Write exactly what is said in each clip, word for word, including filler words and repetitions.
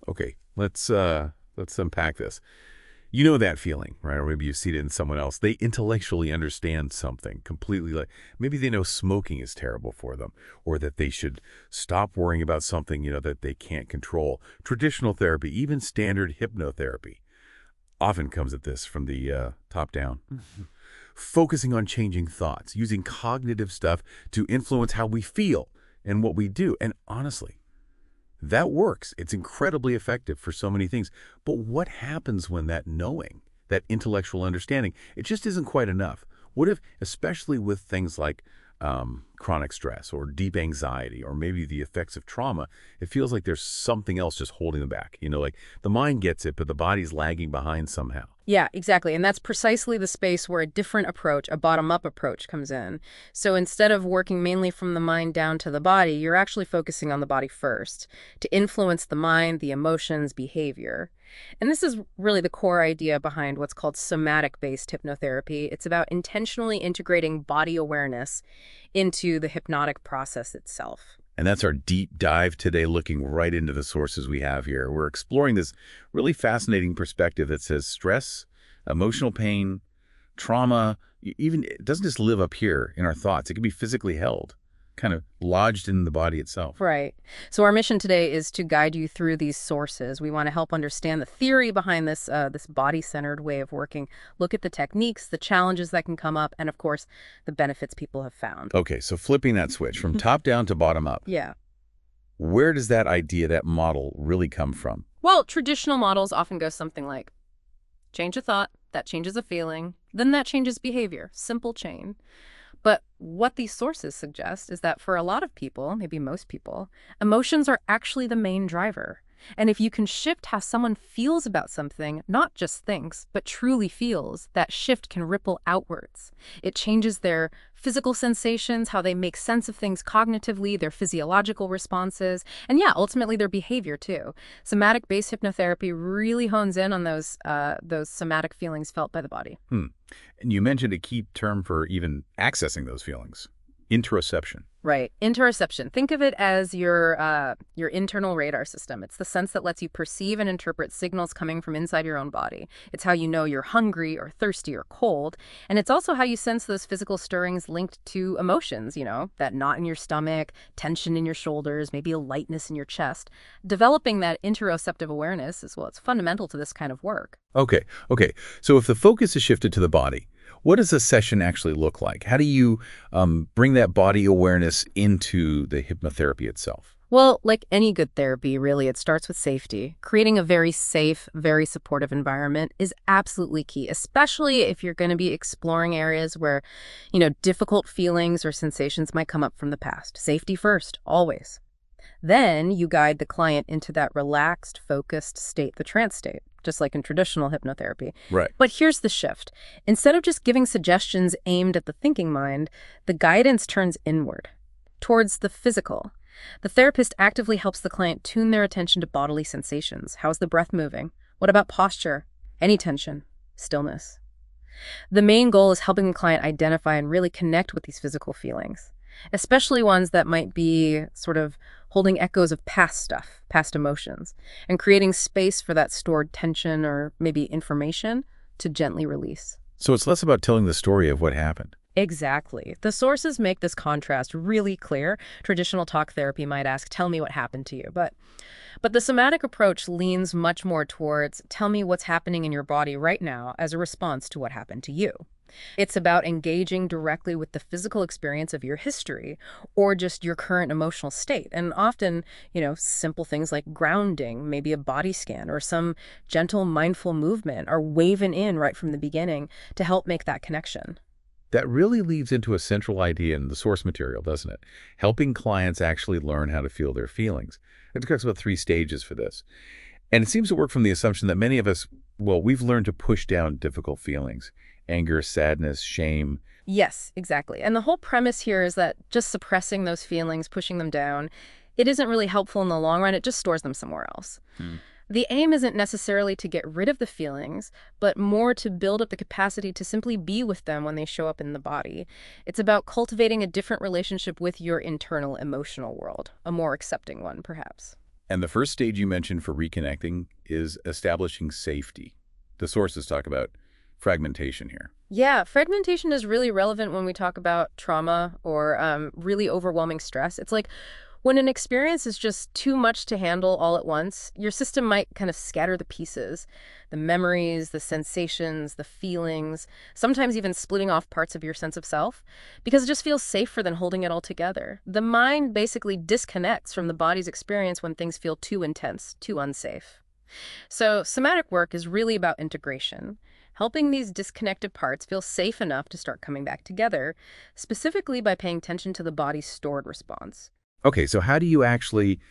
Okay, let's uh let's unpack this. You know that feeling, right? Or maybe you see it in someone else. They intellectually understand something completely. Like maybe they know smoking is terrible for them, or that they should stop worrying about something, you know, that they can't control. Traditional therapy, even standard hypnotherapy, often comes at this from the uh, top down. Focusing on changing thoughts, using cognitive stuff to influence how we feel and what we do. And honestly, that works. It's incredibly effective for so many things. But what happens when that knowing, that intellectual understanding, it just isn't quite enough? What if, especially with things like um, chronic stress or deep anxiety or maybe the effects of trauma, it feels like there's something else just holding them back? You know, like the mind gets it, but the body's lagging behind somehow. Yeah, exactly. And that's precisely the space where a different approach, a bottom-up approach, comes in. So instead of working mainly from the mind down to the body, you're actually focusing on the body first to influence the mind, the emotions, behavior. And this is really the core idea behind what's called somatic-based hypnotherapy. It's about intentionally integrating body awareness into the hypnotic process itself. And that's our deep dive today, looking right into the sources we have here. We're exploring this really fascinating perspective that says stress, emotional pain, trauma, e- even it doesn't just live up here in our thoughts. It can be physically held, kind of lodged in the body itself. Right. So our mission today is to guide you through these sources. We want to help understand the theory behind this uh, this body-centered way of working, look at the techniques, the challenges that can come up, and of course, the benefits people have found. Okay, so flipping that switch from top down to bottom up. Yeah. Where does that idea, that model, really come from? Well, traditional models often go something like, change a thought, that changes a feeling, then that changes behavior. Simple chain. But what these sources suggest is that for a lot of people, maybe most people, emotions are actually the main driver. And if you can shift how someone feels about something, not just thinks, but truly feels, that shift can ripple outwards. It changes their physical sensations, how they make sense of things cognitively, their physiological responses, and yeah, ultimately their behavior too. Somatic-based hypnotherapy really hones in on those, uh, those somatic feelings felt by the body. Hmm. And you mentioned a key term for even accessing those feelings, interoception. Right. Interoception. Think of it as your uh, your internal radar system. It's the sense that lets you perceive and interpret signals coming from inside your own body. It's how you know you're hungry or thirsty or cold. And it's also how you sense those physical stirrings linked to emotions, you know, that knot in your stomach, tension in your shoulders, maybe a lightness in your chest. Developing that interoceptive awareness is, well, it's fundamental to this kind of work. Okay, okay. So if the focus is shifted to the body, what does a session actually look like? How do you um, bring that body awareness into the hypnotherapy itself? Well, like any good therapy, really, it starts with safety. Creating a very safe, very supportive environment is absolutely key, especially if you're going to be exploring areas where, you know, difficult feelings or sensations might come up from the past. Safety first, always. Then you guide the client into that relaxed, focused state, the trance state, just like in traditional hypnotherapy. Right. But here's the shift. Instead of just giving suggestions aimed at the thinking mind, the guidance turns inward, towards the physical. The therapist actively helps the client tune their attention to bodily sensations. How's the breath moving? What about posture? Any tension? Stillness? The main goal is helping the client identify and really connect with these physical feelings, especially ones that might be sort of holding echoes of past stuff, past emotions, and creating space for that stored tension or maybe information to gently release. So it's less about telling the story of what happened. Exactly. The sources make this contrast really clear. Traditional talk therapy might ask, tell me what happened to you. But, but the somatic approach leans much more towards, tell me what's happening in your body right now as a response to what happened to you. It's about engaging directly with the physical experience of your history or just your current emotional state. And often, you know, simple things like grounding, maybe a body scan or some gentle mindful movement are woven in right from the beginning to help make that connection. That really leads into a central idea in the source material, doesn't it? Helping clients actually learn how to feel their feelings. It talks about three stages for this. And it seems to work from the assumption that many of us, well, we've learned to push down difficult feelings. Anger, sadness, shame. Yes, exactly. And the whole premise here is that just suppressing those feelings, pushing them down, it isn't really helpful in the long run. It just stores them somewhere else. Hmm. The aim isn't necessarily to get rid of the feelings, but more to build up the capacity to simply be with them when they show up in the body. It's about cultivating a different relationship with your internal emotional world, a more accepting one, perhaps. And the first stage you mentioned for reconnecting is establishing safety. The sources talk about fragmentation here. Yeah, fragmentation is really relevant when we talk about trauma or um, really overwhelming stress. It's like when an experience is just too much to handle all at once, your system might kind of scatter the pieces, the memories, the sensations, the feelings, sometimes even splitting off parts of your sense of self, because it just feels safer than holding it all together. The mind basically disconnects from the body's experience when things feel too intense, too unsafe. So somatic work is really about integration, helping these disconnected parts feel safe enough to start coming back together, specifically by paying attention to the body's stored response. Okay, so how do you actually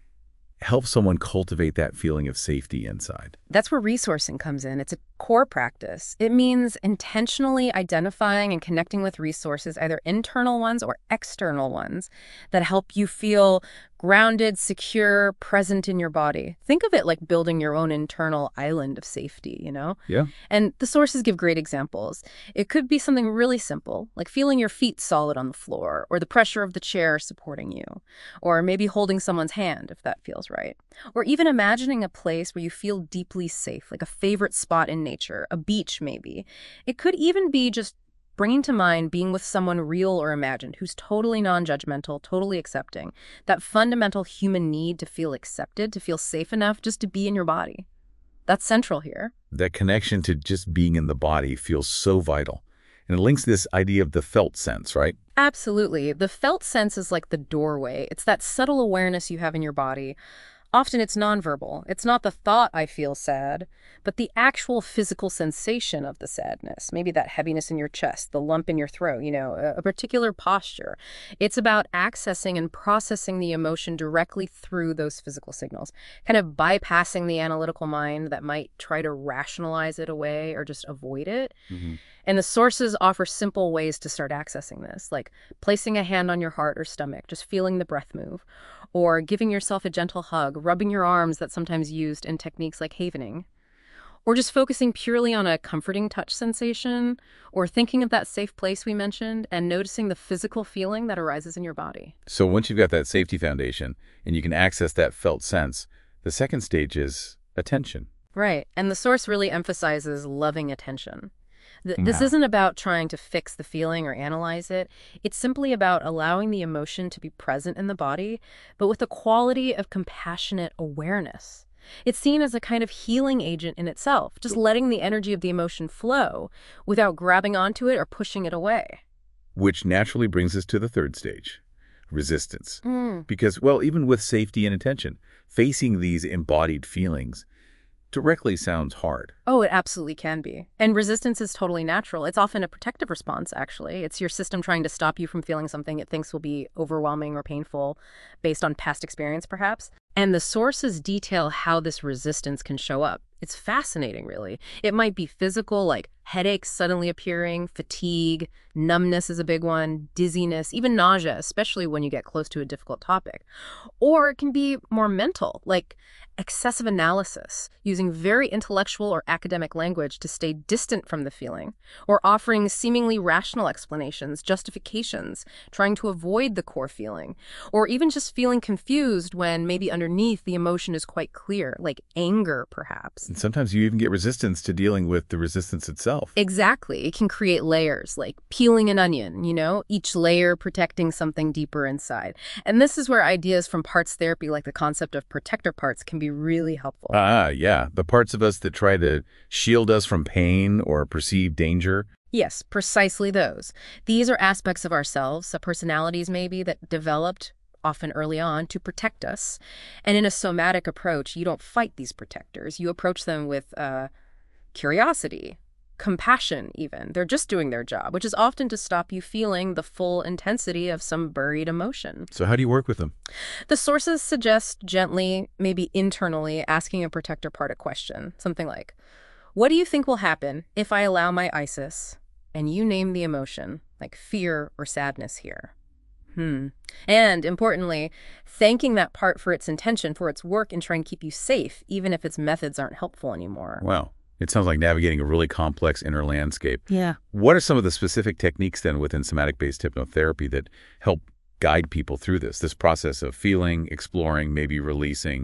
help someone cultivate that feeling of safety inside? That's where resourcing comes in. It's a core practice. It means intentionally identifying and connecting with resources, either internal ones or external ones, that help you feel grounded, secure, present in your body. Think of it like building your own internal island of safety, you know? Yeah. And the sources give great examples. It could be something really simple, like feeling your feet solid on the floor, or the pressure of the chair supporting you, or maybe holding someone's hand if that feels right. Or even imagining a place where you feel deeply safe, like a favorite spot in nature, a beach maybe. It could even be just bringing to mind being with someone real or imagined who's totally non-judgmental, totally accepting. That fundamental human need to feel accepted, to feel safe enough just to be in your body. That's central here. That connection to just being in the body feels so vital. And it links this idea of the felt sense, right? Absolutely. The felt sense is like the doorway. It's that subtle awareness you have in your body. Often it's nonverbal. It's not the thought, I feel sad, but the actual physical sensation of the sadness. Maybe that heaviness in your chest, the lump in your throat, you know, a, a particular posture. It's about accessing and processing the emotion directly through those physical signals, kind of bypassing the analytical mind that might try to rationalize it away or just avoid it. Mm-hmm. And the sources offer simple ways to start accessing this, like placing a hand on your heart or stomach, just feeling the breath move, or giving yourself a gentle hug, rubbing your arms, that's sometimes used in techniques like havening, or just focusing purely on a comforting touch sensation, or thinking of that safe place we mentioned and noticing the physical feeling that arises in your body. So once you've got that safety foundation and you can access that felt sense, the second stage is attention. Right. And the source really emphasizes loving attention. Th- This Wow. isn't about trying to fix the feeling or analyze it. It's simply about allowing the emotion to be present in the body, but with a quality of compassionate awareness. It's seen as a kind of healing agent in itself, just letting the energy of the emotion flow without grabbing onto it or pushing it away. Which naturally brings us to the third stage, resistance. Mm. Because, well, even with safety and attention, facing these embodied feelings directly sounds hard. Oh, it absolutely can be. And resistance is totally natural. It's often a protective response, actually. It's your system trying to stop you from feeling something it thinks will be overwhelming or painful based on past experience, perhaps. And the sources detail how this resistance can show up. It's fascinating, really. It might be physical, like headaches suddenly appearing, fatigue, numbness is a big one, dizziness, even nausea, especially when you get close to a difficult topic. Or it can be more mental, like excessive analysis, using very intellectual or academic language to stay distant from the feeling, or offering seemingly rational explanations, justifications, trying to avoid the core feeling, or even just feeling confused when maybe underneath the emotion is quite clear, like anger, perhaps. And sometimes you even get resistance to dealing with the resistance itself. Exactly. It can create layers, like peeling an onion, you know, each layer protecting something deeper inside. And this is where ideas from parts therapy, like the concept of protector parts, can be really helpful. Ah, yeah. The parts of us that try to shield us from pain or perceived danger. Yes, precisely those. These are aspects of ourselves, uh, personalities maybe, that developed often early on to protect us. And in a somatic approach, you don't fight these protectors. You approach them with uh, curiosity, compassion even. They're just doing their job, which is often to stop you feeling the full intensity of some buried emotion. So how do you work with them? The sources suggest gently, maybe internally, asking a protector part a question. Something like, what do you think will happen if I allow my Isis, and you name the emotion, like fear or sadness here? Hmm. And importantly, thanking that part for its intention, for its work in trying to keep you safe, even if its methods aren't helpful anymore. Wow. It sounds like navigating a really complex inner landscape. Yeah. What are some of the specific techniques then within somatic-based hypnotherapy that help guide people through this, this process of feeling, exploring, maybe releasing,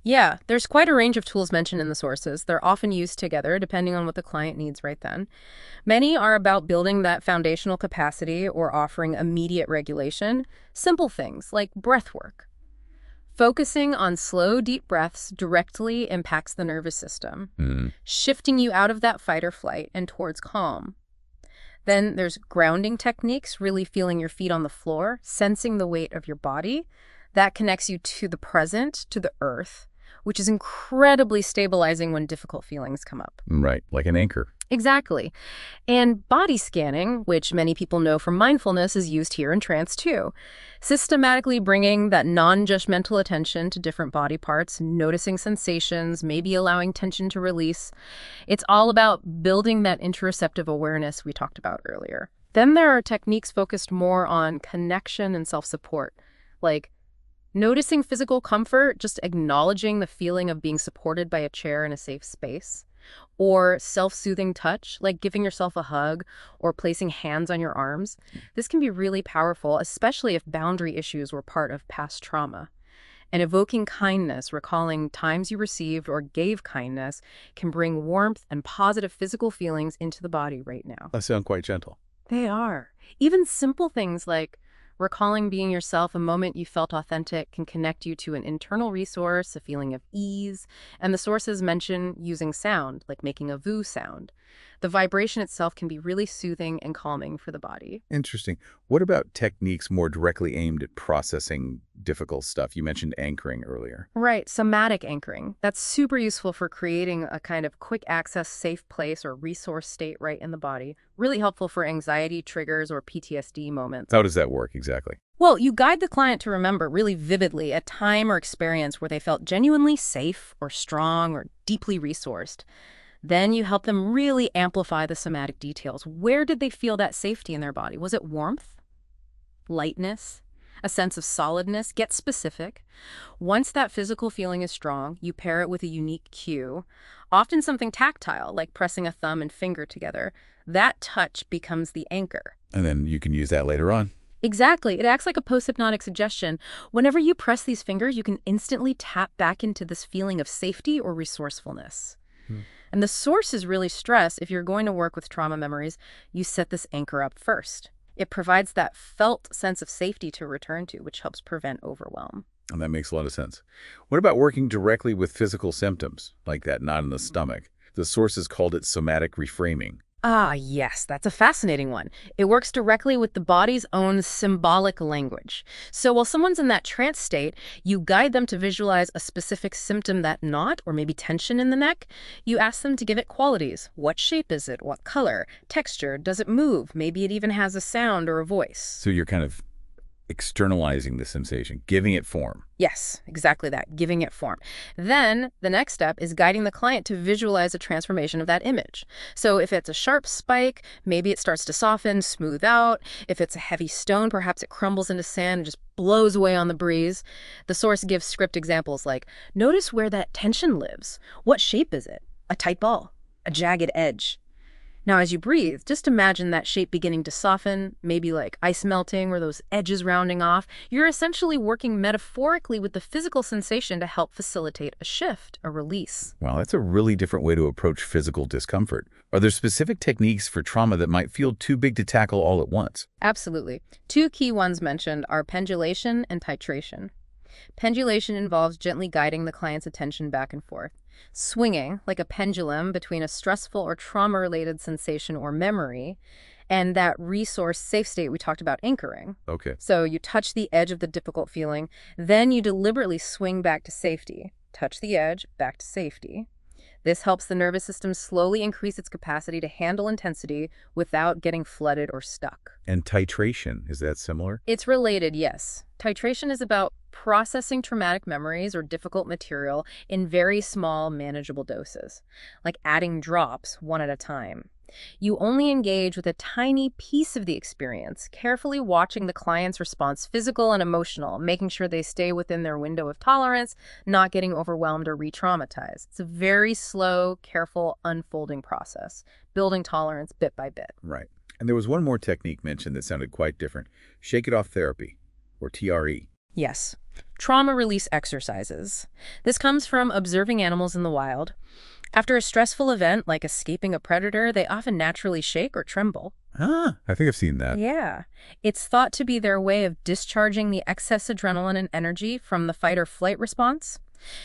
Yeah, there's quite a range of tools mentioned in the sources. They're often used together depending on what the client needs right then. Many are about building that foundational capacity or offering immediate regulation. Simple things like breath work. Focusing on slow, deep breaths directly impacts the nervous system, Mm, shifting you out of that fight or flight and towards calm. Then there's grounding techniques, really feeling your feet on the floor, sensing the weight of your body. That connects you to the present, to the earth, which is incredibly stabilizing when difficult feelings come up. right, like an anchor. Exactly. And body scanning, which many people know from mindfulness, is used here in trance too. Systematically bringing that non-judgmental attention to different body parts, noticing sensations, maybe allowing tension to release. It's all about building that interoceptive awareness we talked about earlier. Then there are techniques focused more on connection and self-support, like noticing physical comfort, just acknowledging the feeling of being supported by a chair in a safe space. Or self-soothing touch, like giving yourself a hug or placing hands on your arms. This can be really powerful, especially if boundary issues were part of past trauma. And evoking kindness, recalling times you received or gave kindness, can bring warmth and positive physical feelings into the body right now. That sounds quite gentle. They are. Even simple things like recalling being yourself, a moment you felt authentic, can connect you to an internal resource, a feeling of ease. And the sources mention using sound, like making a V U sound. The vibration itself can be really soothing and calming for the body. Interesting. What about techniques more directly aimed at processing difficult stuff? You mentioned anchoring earlier. Right, somatic anchoring. That's super useful for creating a kind of quick access, safe place or resource state right in the body. Really helpful for anxiety triggers or P T S D moments. How does that work exactly? Well, you guide the client to remember really vividly a time or experience where they felt genuinely safe or strong or deeply resourced. Then you help them really amplify the somatic details. Where did they feel that safety in their body? Was it warmth? Lightness? A sense of solidness? Get specific. Once that physical feeling is strong, you pair it with a unique cue, often something tactile, like pressing a thumb and finger together. That touch becomes the anchor. And then you can use that later on. Exactly. It acts like a post-hypnotic suggestion. Whenever you press these fingers, you can instantly tap back into this feeling of safety or resourcefulness. Hmm. And the sources really stress, if you're going to work with trauma memories, you set this anchor up first. It provides that felt sense of safety to return to, which helps prevent overwhelm. And that makes a lot of sense. What about working directly with physical symptoms, like that knot in the stomach? The sources called it somatic reframing. Ah, yes, that's a fascinating one. It works directly with the body's own symbolic language. So while someone's in that trance state, you guide them to visualize a specific symptom, that knot or maybe tension in the neck. You ask them to give it qualities. What shape is it? What color? Texture? Does it move? Maybe it even has a sound or a voice. So you're kind of externalizing the sensation, giving it form. Yes, exactly that, giving it form. Then the next step is guiding the client to visualize a transformation of that image. So if it's a sharp spike, maybe it starts to soften, smooth out. If it's a heavy stone, perhaps it crumbles into sand and just blows away on the breeze. The source gives script examples like, notice where that tension lives. What shape is it? A tight ball, a jagged edge. Now, as you breathe, just imagine that shape beginning to soften, maybe like ice melting or those edges rounding off. You're essentially working metaphorically with the physical sensation to help facilitate a shift, a release. Wow, that's a really different way to approach physical discomfort. Are there specific techniques for trauma that might feel too big to tackle all at once? Absolutely. Two key ones mentioned are pendulation and titration. Pendulation involves gently guiding the client's attention back and forth, swinging like a pendulum between a stressful or trauma-related sensation or memory and that resource safe state we talked about, anchoring. Okay. So you touch the edge of the difficult feeling, then you deliberately swing back to safety. Touch the edge, back to safety. This helps the nervous system slowly increase its capacity to handle intensity without getting flooded or stuck. And titration, is that similar? It's related, yes. Titration is about processing traumatic memories or difficult material in very small, manageable doses, like adding drops one at a time. You only engage with a tiny piece of the experience, carefully watching the client's response, physical and emotional, making sure they stay within their window of tolerance, not getting overwhelmed or re-traumatized. It's a very slow, careful, unfolding process, building tolerance bit by bit. Right. And there was one more technique mentioned that sounded quite different. Shake it off therapy, or T R E. Yes. Trauma release exercises. This comes from observing animals in the wild. After a stressful event like escaping a predator, they often naturally shake or tremble. Ah, I think I've seen that. Yeah. It's thought to be their way of discharging the excess adrenaline and energy from the fight or flight response.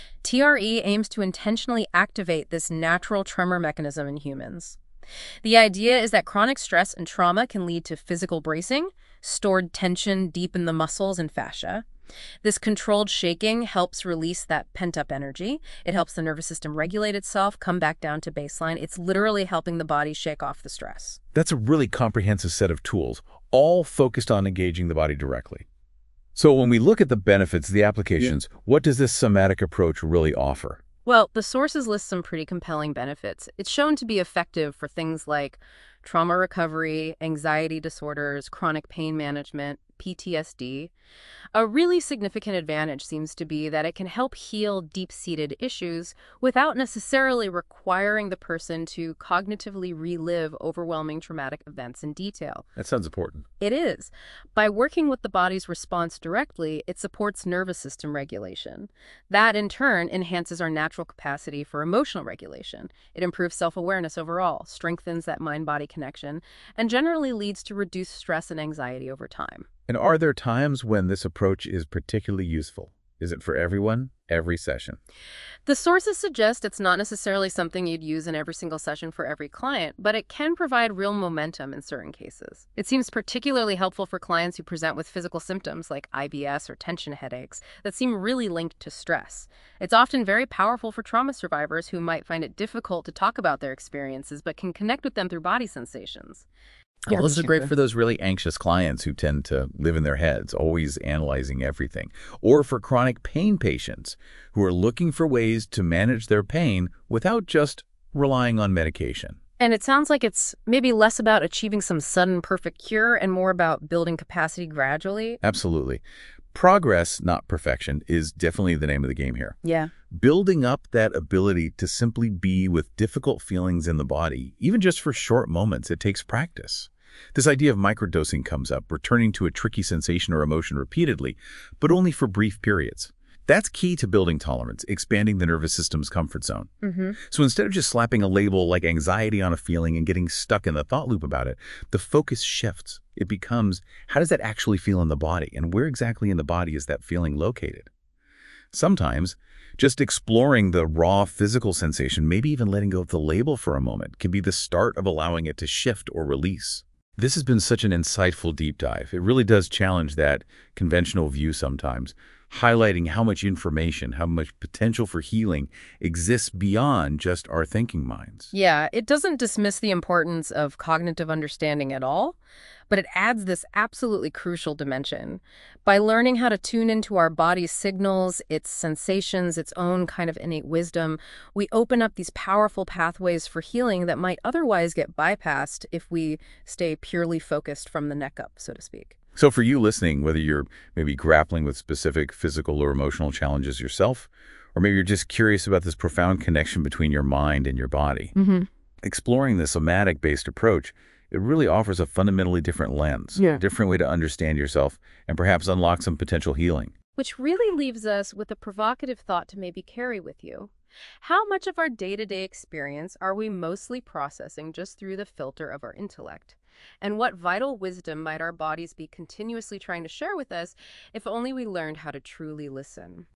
T R E aims to intentionally activate this natural tremor mechanism in humans. The idea is that chronic stress and trauma can lead to physical bracing, stored tension deep in the muscles and fascia. This controlled shaking helps release that pent-up energy. It helps the nervous system regulate itself, come back down to baseline. It's literally helping the body shake off the stress. That's a really comprehensive set of tools, all focused on engaging the body directly. So when we look at the benefits, the applications, yeah. what does this somatic approach really offer? Well, the sources list some pretty compelling benefits. It's shown to be effective for things like trauma recovery, anxiety disorders, chronic pain management, P T S D. A really significant advantage seems to be that it can help heal deep-seated issues without necessarily requiring the person to cognitively relive overwhelming traumatic events in detail. That sounds important. It is. By working with the body's response directly, it supports nervous system regulation. That, in turn, enhances our natural capacity for emotional regulation. It improves self-awareness overall, strengthens that mind-body connection, and generally leads to reduced stress and anxiety over time. And are there times when this approach is particularly useful? Is it for everyone, every session? The sources suggest it's not necessarily something you'd use in every single session for every client, but it can provide real momentum in certain cases. It seems particularly helpful for clients who present with physical symptoms like I B S or tension headaches that seem really linked to stress. It's often very powerful for trauma survivors who might find it difficult to talk about their experiences but can connect with them through body sensations. Yeah, well, this is great for those really anxious clients who tend to live in their heads, always analyzing everything. Or for chronic pain patients who are looking for ways to manage their pain without just relying on medication. And it sounds like it's maybe less about achieving some sudden perfect cure and more about building capacity gradually. Absolutely. Progress, not perfection, is definitely the name of the game here. Yeah. Building up that ability to simply be with difficult feelings in the body, even just for short moments, it takes practice. This idea of microdosing comes up, returning to a tricky sensation or emotion repeatedly, but only for brief periods. That's key to building tolerance, expanding the nervous system's comfort zone. Mm-hmm. So instead of just slapping a label like anxiety on a feeling and getting stuck in the thought loop about it, the focus shifts. It becomes, how does that actually feel in the body? And where exactly in the body is that feeling located? Sometimes, just exploring the raw physical sensation, maybe even letting go of the label for a moment, can be the start of allowing it to shift or release. This has been such an insightful deep dive. It really does challenge that conventional view sometimes, highlighting how much information, how much potential for healing exists beyond just our thinking minds. Yeah, it doesn't dismiss the importance of cognitive understanding at all, but it adds this absolutely crucial dimension. By learning how to tune into our body's signals, its sensations, its own kind of innate wisdom, we open up these powerful pathways for healing that might otherwise get bypassed if we stay purely focused from the neck up, so to speak. So for you listening, whether you're maybe grappling with specific physical or emotional challenges yourself, or maybe you're just curious about this profound connection between your mind and your body, Mm-hmm. exploring the somatic-based approach, it really offers a fundamentally different lens, Yeah. a different way to understand yourself, and perhaps unlock some potential healing. Which really leaves us with a provocative thought to maybe carry with you. How much of our day-to-day experience are we mostly processing just through the filter of our intellect? And what vital wisdom might our bodies be continuously trying to share with us if only we learned how to truly listen?